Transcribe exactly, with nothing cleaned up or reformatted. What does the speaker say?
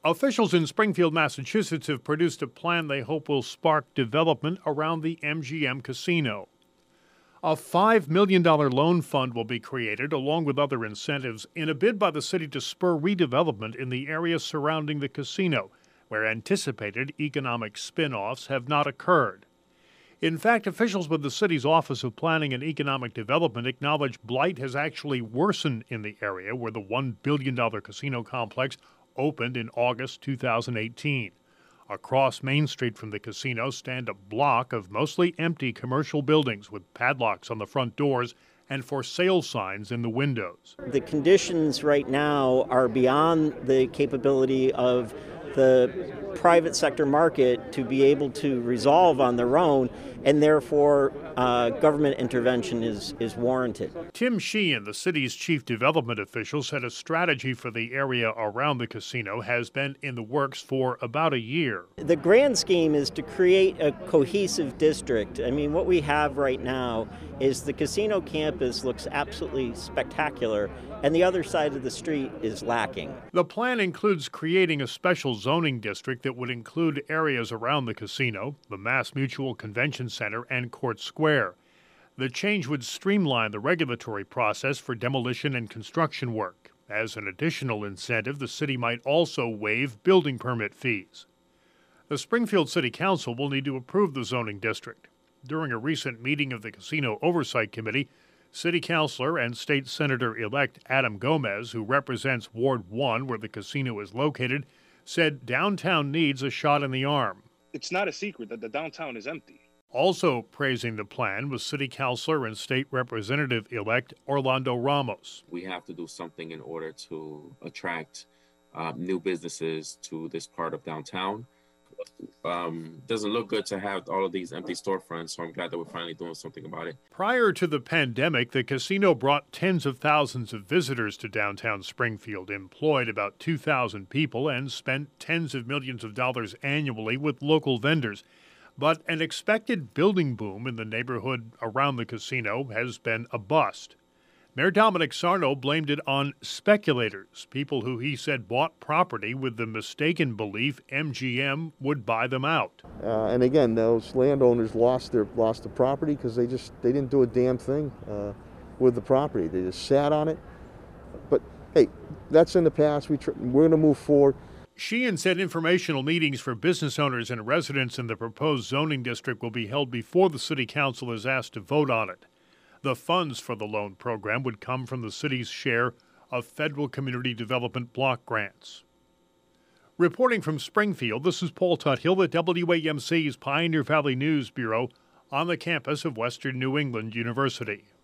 Officials in Springfield, Massachusetts have produced a plan they hope will spark development around the M G M Casino. A five million dollars loan fund will be created, along with other incentives, in a bid by the city to spur redevelopment in the area surrounding the casino, where anticipated economic spin-offs have not occurred. In fact, officials with the city's Office of Planning and Economic Development acknowledge blight has actually worsened in the area where the one billion dollars casino complex opened in August two thousand eighteen. Across Main Street from the casino stand a block of mostly empty commercial buildings with padlocks on the front doors and for sale signs in the windows. The conditions right now are beyond the capability of the private sector market to be able to resolve on their own, and therefore uh, government intervention is, is warranted. Tim Sheehan, the city's chief development official, said a strategy for the area around the casino has been in the works for about a year. The grand scheme is to create a cohesive district. I mean, what we have right now is the casino campus looks absolutely spectacular, and the other side of the street is lacking. The plan includes creating a special zoning district that would include areas around the casino, the Mass Mutual Convention Center, and Court Square. The change would streamline the regulatory process for demolition and construction work. As an additional incentive, the city might also waive building permit fees. The Springfield City Council will need to approve the zoning district. During a recent meeting of the Casino Oversight Committee, City Councilor and State Senator-elect Adam Gomez, who represents Ward one, where the casino is located, said downtown needs a shot in the arm. It's not a secret that the downtown is empty. Also praising the plan was City Councilor and State Representative-elect Orlando Ramos. We have to do something in order to attract uh, new businesses to this part of downtown. Um, doesn't look good to have all of these empty storefronts, so I'm glad that we're finally doing something about it. Prior to the pandemic, the casino brought tens of thousands of visitors to downtown Springfield, employed about two thousand people, and spent tens of millions of dollars annually with local vendors. But an expected building boom in the neighborhood around the casino has been a bust. Mayor Dominic Sarno blamed it on speculators, people who he said bought property with the mistaken belief M G M would buy them out. Uh, and again, those landowners lost their lost the property because they just they didn't do a damn thing uh, with the property. They just sat on it. But hey, that's in the past. We tr- we're going to move forward. Sheehan said informational meetings for business owners and residents in the proposed zoning district will be held before the city council is asked to vote on it. The funds for the loan program would come from the city's share of federal community development block grants. Reporting from Springfield, this is Paul Tuthill at W A M C's Pioneer Valley News Bureau on the campus of Western New England University.